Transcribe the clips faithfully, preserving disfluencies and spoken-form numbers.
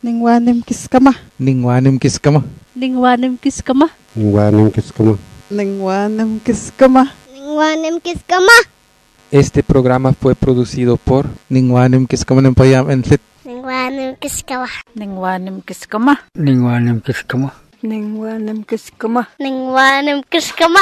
Ningwanim kiskama. Ningwanim kiskama. Ningwanim kiskama. Ningwanim kiskama. Ningwanim kiskama. Ningwanim kiskama. Este programa fue producido por Ningwanim kiskama Nimpayam Enlit. Ningwanim kiskama. Ningwanim kiskama. Ningwanim kiskama. Ningwanim kiskama. Ningwanim kiskama.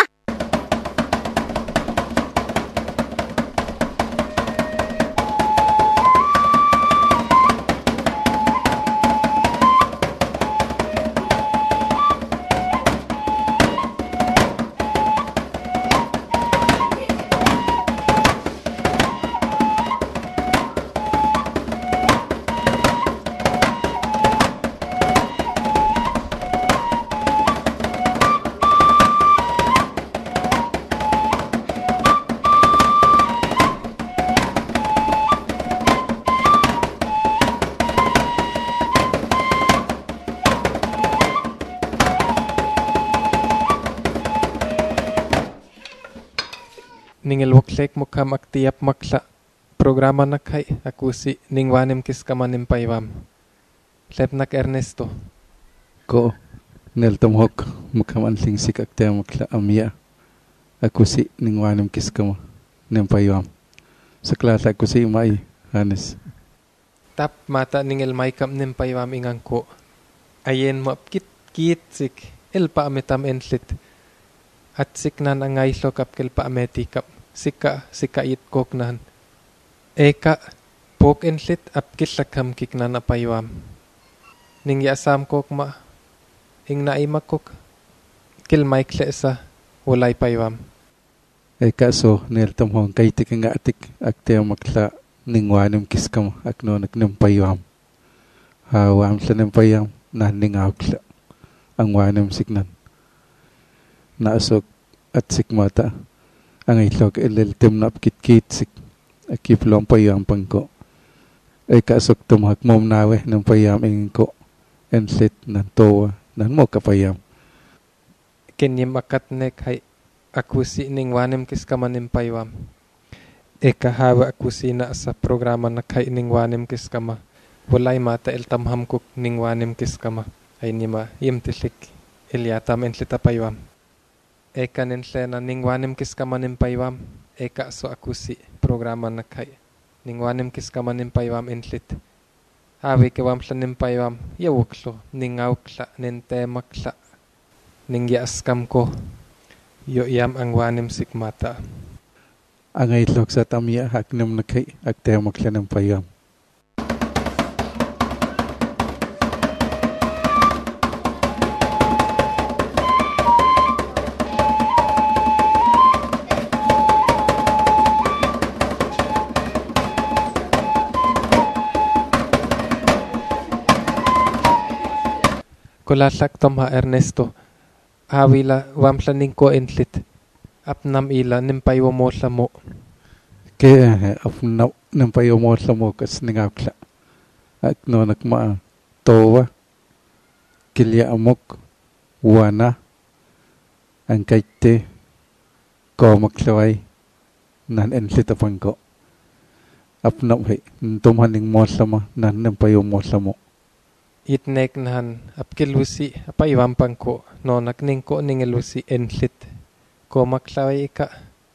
Ningel waklek mukam aktiap makla programa nakay aku si Ningwanim kiskama Nimpayam. Lepnak Ernesto. Ko nel tomhok mukam anling sik aktia makla amia. Aku si Ningwanim kiskama Nimpayam. Sekelas aku si mai Hanes. Tap mata ningel maikam Nimpayam ingangko. Ayen mo kit kit sik elpa ametam entlit. At siknan ang ngayslo kapkel pa ametikap. Sika, sika it koknan. Eka, pok entlit apkil lakam kiknan apayawam. Ning yasam kok ma, ing naimak kok, kil maikle sa, walay payawam. Eka so, nel tomhong kaitik nga atik aktia makla Ningwanim kiskama akno nagnimpayam. Hawam sa nimpayam na ningawkla. Ang wanim signan. Naasok at sikmata ang itlog ililtim na apkit-kit sik akiplong payam pangko ay kasok tumhak mom nawe ng payam ingin ko ensit ng towa ng mo kapayam Kenyem akatnek hay akusi Ningwanim kiskama Nimpayam. Eka hawa akusi na sa programa na kay Ningwanim kiskama walay mata iltamham kuk Ningwanim kiskama ay nima yimtisik ilyatam entlita payam. Eka nintlena Ningwanim kiskama Nimpayam. Eka so akusi programa na kay Ningwanim kiskama Nimpayam entlit. Hawi kewam sa Nimpayam yawuklo ningawkla nintemakla ningyaskam ko yo yam ang wanim sikmata. ang itlog sa tamya haknam na kay aktia makla Nimpayam. Kulasak tomha Ernesto. Hawila wamsla ningko entlit. Apnam ila Nimpayo mo sa mo. Kaya apna Nimpayo mo sa mo kas ningawkla. Akno nakma towa kilya amok wana ang kaite ko maklaway nan entlit apangko. Apnam hay tumhaning mo sa mo nan Nimpayo mo sa mo. Itnek nahan apkilusi apayawam pangko no nakningko ningelusi entlit ko maklaway ika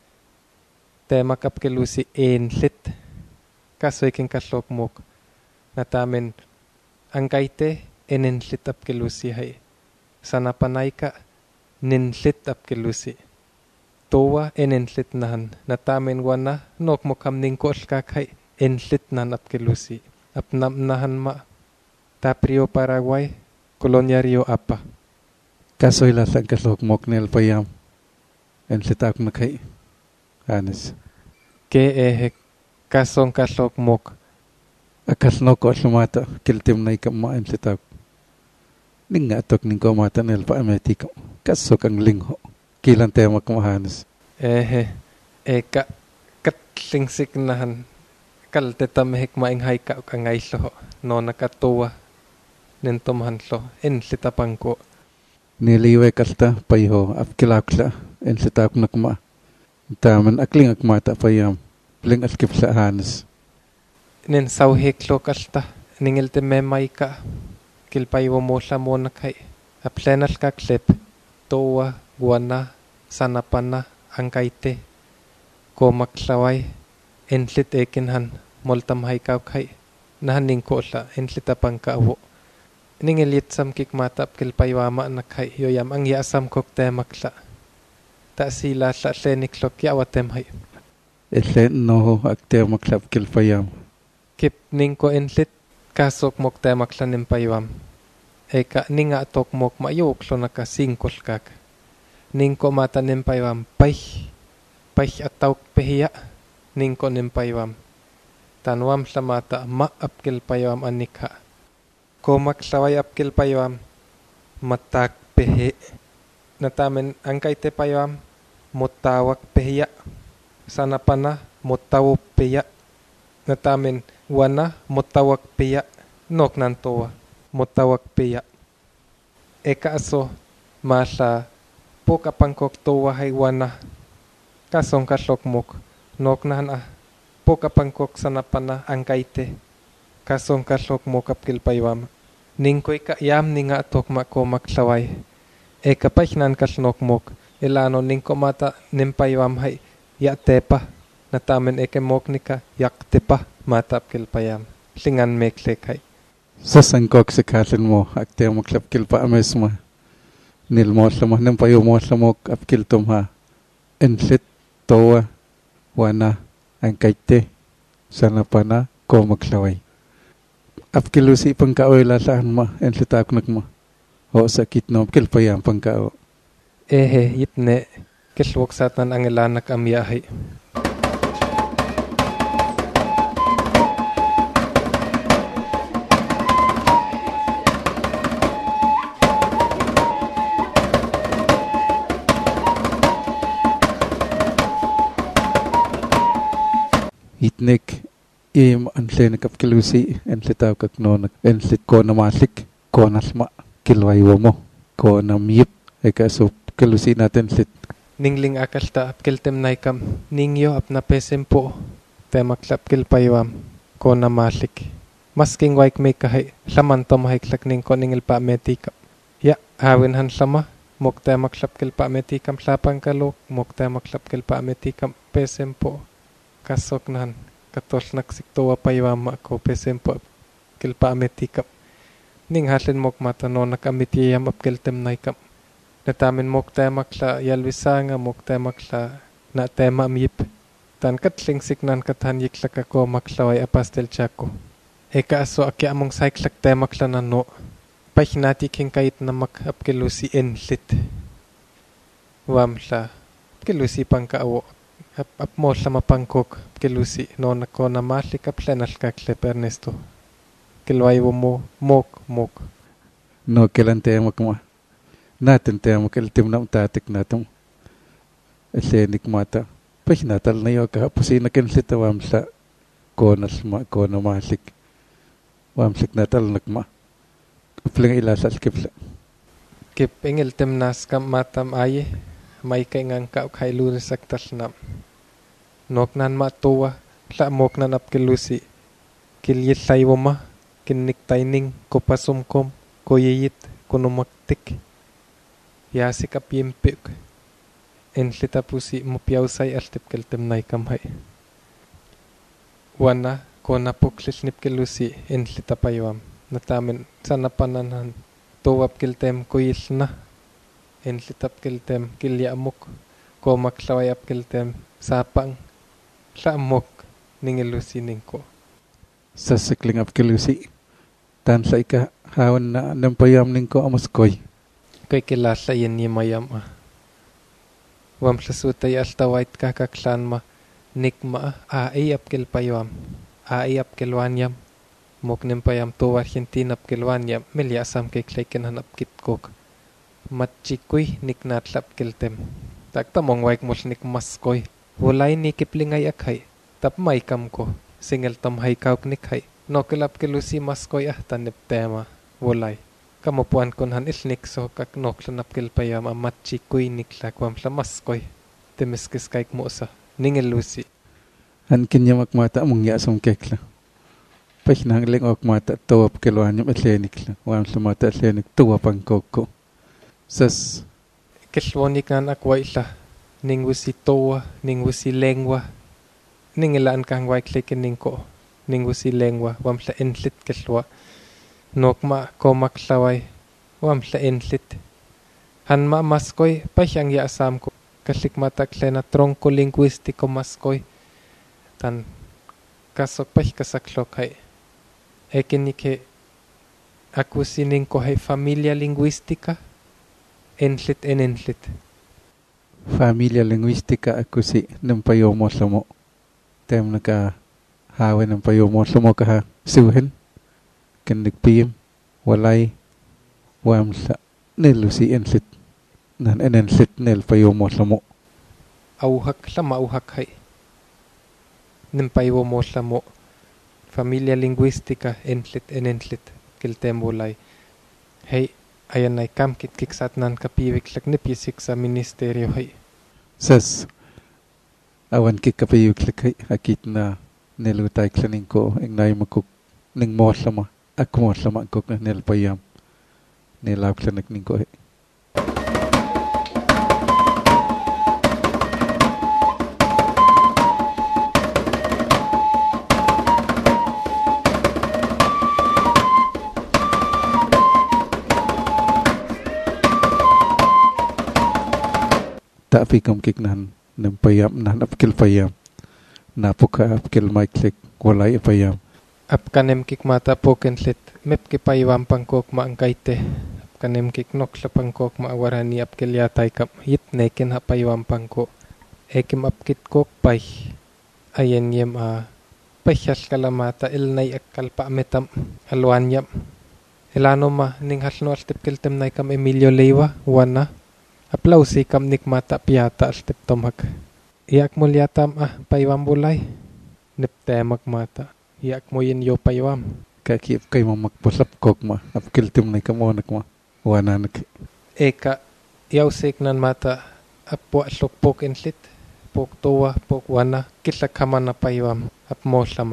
temak apkilusi entlit kaso iking kaslok mok natamen ang kaite enentlit apkilusi hay sana panay ka nintlit apkilusi towa enentlit nahan natamen wana nok mokam ningko kakay entlit nahan apkilusi apnam nahan ma Taprio Paraguay, Colonia Rio Apa. Kasoy lasang kaslok mok nel payam. Enlitak na kay Hanes. Ke ehe kasong kaslok mok. Akas no ko lumata kiltim na ikama enlitak. Ninga atok ning ko mata nel pa ametiko. Kasok ang lingho. Kilan tema ko Hanes. Ehe eka katlingsik nahan kaltetam hikmaing hayka ang ngayslo no nakatuwa nintomhanlo enlitapangko. Niliwe kalta payho apkilakla enlitak nakma. Taman akling akmata payam. Pling askip sa Hanes. Nin sauhik lo kalta ningil te memay ka kilpaiwo mohlamo kai aplenal kaklep towa guana sanapana angkaite ko maklawai entlit ekinhan moltam haikaw kai nahaning ko la entlit apangka awo ningelit sam kikmata kilpaiwama na kai yoyam ang yasam kokte makla ta sila la leniklok yawatem hai Ellen no akte maklap kilpayam. Kip ning ko entlit kasok mok te makla nimpayam. Eka ninga tok mok mayok lo naka singkol kak. Ning ko mata nimpayam pay. Pay atawk pehiya. Ning ko nimpayam. Tanwam sa mata ma apkil payam anikha. Ko maklaway apkil payam matak pehi. Natamen angkay te payam mutawak pehiya. Sana pana mutawak pehiya. Natamen wana mutawak pehiya. Nok nantowa mutawak pehiya. Eka aso masa poka pangkok towa hay wana. Kasong kaslok mok. Nok nahan ah. Poka pangkok sana pana angkayte. Kasong kaslok mok apkil paywam. Ningkoy ka yam ninga atok mako maklaway. Eka pachnan kaslok mok. Ilano ningko mata nimpaywam hay. Ya tepa. Natamen eke mok nika yak tepa mata apkil payam. Lingan meklek hay. Sa sangkok si kalin mo akte maklap kilpa ames mo. Nil mo mo nimpayo mo mo apkil tumha. Entlit towa wana angkayte sana pana ko maklaway. Apkilusi pangkao lalaan mo entlitak nagmo. O sakit no apkil payam pangkao. Ehe yitne kilwok satan ang ilanak amyahay. Itnek im antle nakapkilusi entlitaw kakno entlit ko na malik ko nasma kilwaywa mo ko na miyip eka so kilusi natin entlit Ningling akalta apkiltem naikam ningyo apna pesempo temaklap kilpaywam ko na malik. Masking waik may kahay laman tomahiklak ning ko ningil pa metikam. Ya hawin han sama mok temaklap kilpa metikam lapang kalok mok temaklap kilpa metikam pesempo. Kasok nahan katol naksiktowa paywam ako pesempo kilpa metikam. Ning halin mok matano nakamitiyam apkiltem naikam. Natamin mok temakla yalwisanga mok temakla na tema mip. Tan katling siknan katan yiklak ako maklaway apastel chako. Eka aso aki among saiklak temakla na no. Pahinati king kait na mak apkilusi enlit. Wamla apkilusi pangkaawo. Ap apmo sama pangkok apkilusi no nako na malik aplenal kaklep Ernesto. Kilwaywo mo mok mok. no kelan temak mo. Natin tayo makalitim na tatik natin. Esenik mata. Pahinatal na yun kahapusin na kinslita wamsa. Konas ma, kona masik. Wamsik natal nakma. Upling ilasal kipla. Kip ingil tem nas kam matam aye. May kay ngang ka kay lunes aktal nam. Nok nan matuwa. Kla mok nan apkilusi. Kilyit tayo ma. Kinik taining kopasumkom. Koyeyit kunumaktik. Yasi kap yimpik. Enlita pusi mupiausay altip keltem naikamhay. Wana kona puklis nipkelusi enlita paywam. Natamin sana pananan tuwap keltem kuyil na. Enlitap keltem kilyamuk. Ko maklawayap keltem sapang. Lamok ningelusi ningko. Sa sikling apkilusi. Tan sa ika hawan na nampayam ningko amaskoy. Kay kilala yan ni mayam ah. Wam sa sutay altawait kakaklan ma nikma ah ay apkil paywam. Ay apkil wanyam. Moknim payam to Argentina apkil wanyam. Milyasam kay klaykin hanap kitkok. Matchikoy niknat lapkil tem. Taktamong waik mos nikmaskoy. Walay ni kiplingay akhay. Tapmay kam ko. Singel tamhay kauk nikhay. No kilapkilusi maskoy ah tanip tema. Walay. Kamupuan kon han ilnik so kak noklan apkil payam amatchi kuy nikla kwam lamaskoy temiskis kaik mo sa ningelusi Han kinyamak mata mong yasong kekla. Pach nang ling ok mata toa pkelwanyam atlenik la. Wam sumata atlenik toa pangkoko. Sas Kelwonikan akwaila ning wisi toa ning wisi lengwa ning ilaan kang waiklik ning ko ning wisi lengwa wam la entlit kelwa nokma komaklawai wam la entlit han ma maskoy pachang ya asam ko kaslik mata klena tronco linguístico maskoy tan kasok pach kasaklok hay ekinike akusining ko hay familia lingüística entlit en entlit familia lingüística akusi ng payomoslamo. Tem naka hawe ng payomoslamo kaha suhen. Kandigpiyim walay wam sa nilusi entlit. Nan en entlit nil payomoslamo. Auhak lama auhak hay ng payomoslamo familia lingüística entlit en entlit kiltem walay hey ayan ay kam kit kiksat nan kapiwik lak nipisik sa ministeryo hay. Sas awan kikapayuk lakay akit na nilutay klaning ko ang nai makuk ning moslama ak moslama kuk na nilpayam nilaw klanik ning ko. Tak fikam kik nan nem payam nan apkil payam napuka apkil maiklik walay payam Apkanem kik mata pokentlit mep ki paywam pangkok ma angkaite apkanem kik nokla pangkok ma warani apkil yatay kap hit nekin ha paywam pangko ekim apkit kok pay ayen yem a pasyas kalamata ilnay akkal pa metam alwanyam ilano ma ning halno altipkil temnay kam Emilio Leiva wana aplausi kam nik mata piyata altip tomhak. Iyak mo liyatam ah paywam bulay. Niptemak mata. Iyak mo yin yo paywam. Kakip kay mamakposlap kok ma. Apkiltim na ikamonak ma. Wananak. Eka yaw siknan mata apwa slokpok entlit. Pok towa, pok wana. Kitlak haman na paywam. Apmoslama.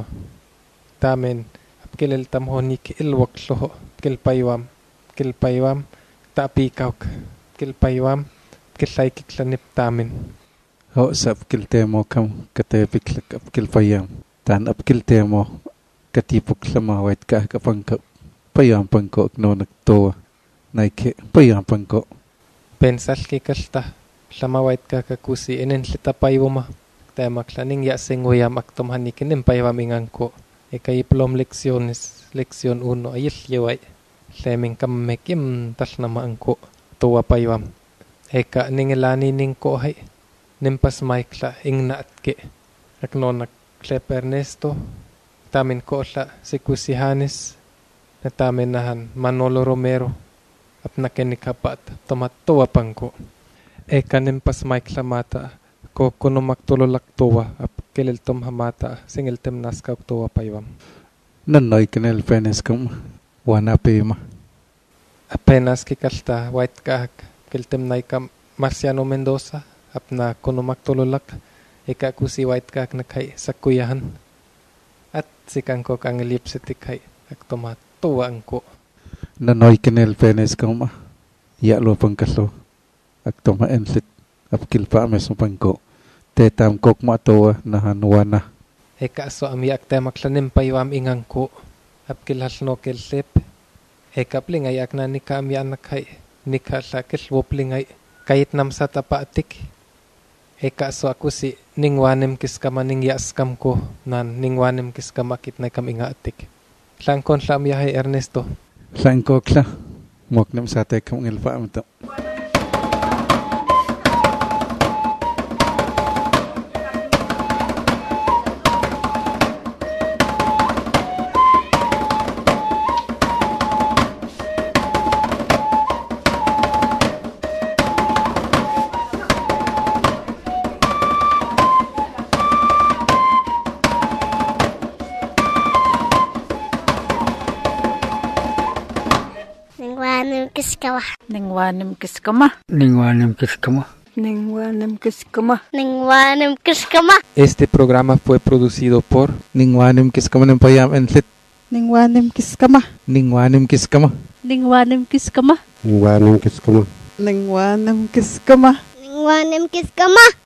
Tamen apkilil tamhonik ilwak sloho. Kil paywam. Kil paywam. Tapikawk. Kil paywam, kilay kiklanip tamin. Ho sa apkil temo kam katayapik lak apkil payam. Tan apkil temo katipuk lamawait ka kapangka payam pangko no nagtoa. Naike payam pangko. Pensal kikalta lamawait ka kakusi inenlita paywama. Temak laning yasing uyam aktomhanikin in paywam ingangko. Ikayiplom leksiones, leksyon uno ayil yaway. Leming kamekim tal na maangko. Tuwa paywam. Eka ningilani ning ko hay. Nimpas maikla ing naatke. Aknonak Klep Ernesto. Tamin ko la si Kusihanes. Na tamin nahan Manolo Romero. Ap nakinikapat tomat tuwa pangko. Eka nimpas maikla mata. Ko kuno maktulolak tuwa. Ap kilil tom hamata. Singil tem naskaw tuwa paywam. Nanoy kinel penes kam wanape ma. Apenas kikalta white kahak kiltem naikam Marciano Mendoza apna kuno maktulolak eka kusi white kahak nakay sakuyahan at sikang ko kang lipsetik hay aktomat tuwa angko Nanoy kinel penes kam ma yalo pangkaslo aktoma entlit apkil pa mes pangko tetam kok ma towa nahan wana eka so ami aktemak lanim paywam ingangko apkil halno kelsep Eka plingay ak na nika ami anak hay. Nika sa kiswo plingay. Kahit nam sa tapaatik. Eka so ako si ningwanem kiskama ning yaskam ko. Nan ningwanem kiskama kit na kam inga atik. Langkon sa ami hay Ernesto. Langko kla. Mok nam sa te kam ngilpa amto. Ningwanim kiskama. Ningwanim kiskama. Ningwanim kiskama. Ningwanim kiskama. Ningwanim kiskama. Este programa fue producido por Ningwanim kiskama ng payam entlit. Ningwanim kiskama. Ningwanim kiskama. Ningwanim kiskama. Ningwanim kiskama. Ningwanim kiskama. Ningwanim kiskama.